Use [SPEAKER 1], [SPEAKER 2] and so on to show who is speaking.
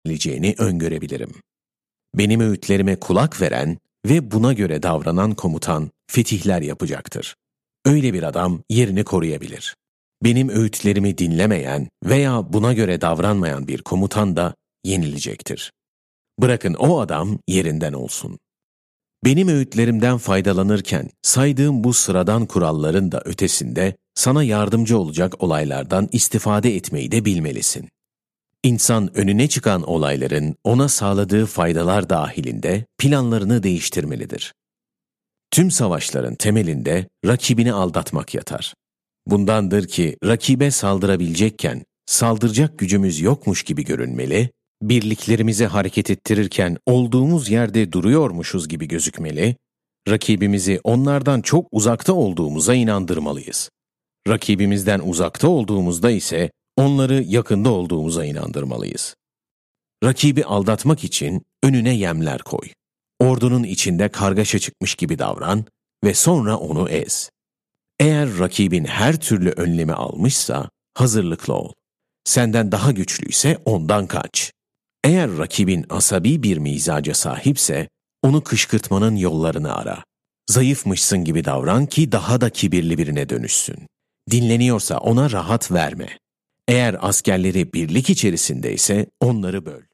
[SPEAKER 1] yenileceğini öngörebilirim. Benim öğütlerime kulak veren ve buna göre davranan komutan fetihler yapacaktır. Öyle bir adam yerini koruyabilir. Benim öğütlerimi dinlemeyen veya buna göre davranmayan bir komutan da yenilecektir. Bırakın o adam yerinden olsun. Benim öğütlerimden faydalanırken saydığım bu sıradan kuralların da ötesinde sana yardımcı olacak olaylardan istifade etmeyi de bilmelisin. İnsan önüne çıkan olayların ona sağladığı faydalar dahilinde planlarını değiştirmelidir. Tüm savaşların temelinde rakibini aldatmak yatar. Bundandır ki rakibe saldırabilecekken saldıracak gücümüz yokmuş gibi görünmeli, birliklerimizi hareket ettirirken olduğumuz yerde duruyormuşuz gibi gözükmeli, rakibimizi onlardan çok uzakta olduğumuza inandırmalıyız. Rakibimizden uzakta olduğumuzda ise onları yakında olduğumuza inandırmalıyız. Rakibi aldatmak için önüne yemler koy. Ordunun içinde kargaşa çıkmış gibi davran ve sonra onu ez. Eğer rakibin her türlü önlemi almışsa hazırlıklı ol. Senden daha güçlüyse ondan kaç. Eğer rakibin asabi bir mizaca sahipse onu kışkırtmanın yollarını ara. Zayıfmışsın gibi davran ki daha da kibirli birine dönüşsün. Dinleniyorsa ona rahat verme. Eğer askerleri birlik içerisindeyse onları böl.